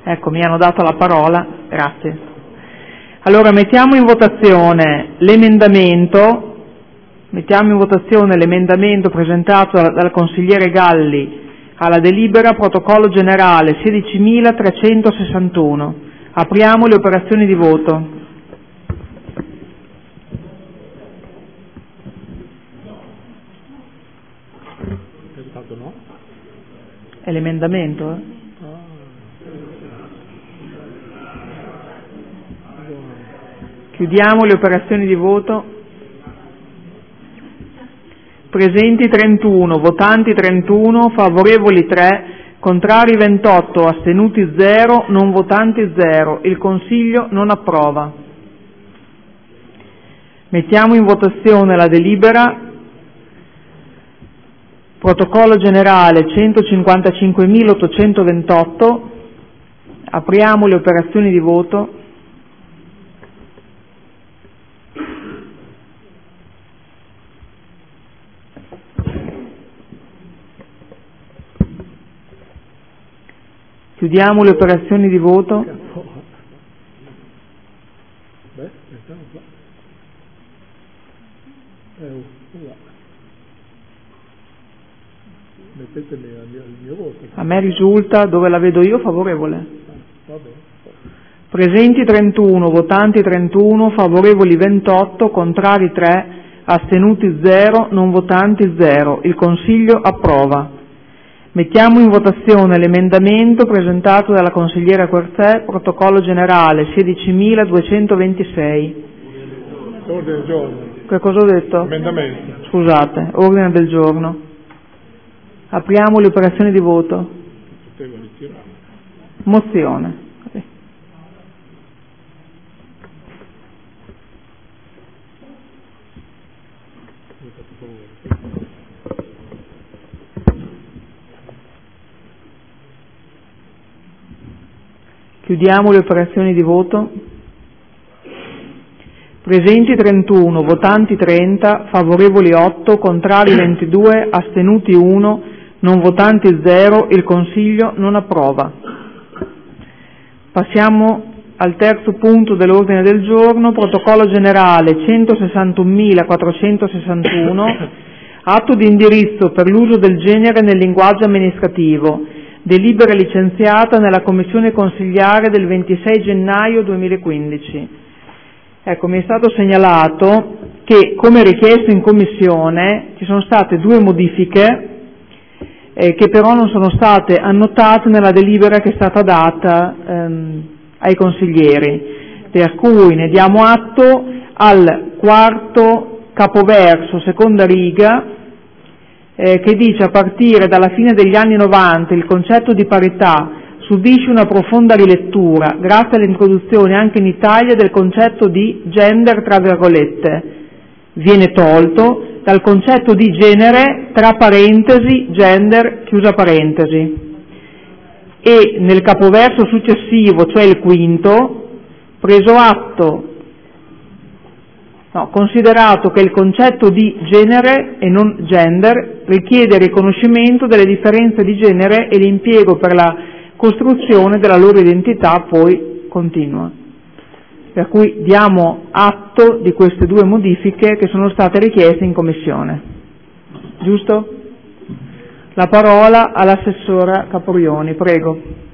Ecco, mi hanno dato la parola, grazie. Allora mettiamo in votazione l'emendamento presentato dal consigliere Galli alla delibera protocollo generale 16.361. Apriamo le operazioni di voto. È l'emendamento, Chiudiamo le operazioni di voto. Presenti 31, votanti 31, favorevoli 3, contrari 28, astenuti 0, non votanti 0. Il Consiglio non approva. Mettiamo in votazione la delibera protocollo generale 155.828. Apriamo le operazioni di voto. Chiudiamo le operazioni di voto. A me risulta, dove la vedo io, favorevole. Presenti 31, votanti 31, favorevoli 28, contrari 3, astenuti 0, non votanti 0. Il Consiglio approva. Mettiamo in votazione l'emendamento presentato dalla consigliera Quartè, protocollo generale 16.226. Ordine del giorno. Che cosa ho detto? Emendamento. Scusate, ordine del giorno. Apriamo le operazioni di voto. Mozione. Chiudiamo le operazioni di voto. Presenti 31, votanti 30, favorevoli 8, contrari 22, astenuti 1, non votanti 0. Il Consiglio non approva. Passiamo al terzo punto dell'ordine del giorno, protocollo generale 161.461, atto di indirizzo per l'uso del genere nel linguaggio amministrativo. Delibera licenziata nella Commissione Consiliare del 26 gennaio 2015. Ecco, mi è stato segnalato che, come richiesto in Commissione, ci sono state due modifiche che però non sono state annotate nella delibera che è stata data ai consiglieri, per cui ne diamo atto al quarto capoverso, seconda riga, che dice: a partire dalla fine degli anni 90 il concetto di parità subisce una profonda rilettura grazie all'introduzione anche in Italia del concetto di gender tra virgolette. Viene tolto dal concetto di genere tra parentesi gender chiusa parentesi, e nel capoverso successivo, cioè il quinto, considerato che il concetto di genere e non gender richiede il riconoscimento delle differenze di genere e l'impiego per la costruzione della loro identità poi continua. Per cui diamo atto di queste due modifiche che sono state richieste in Commissione. Giusto? La parola all'assessora Caporioni, prego.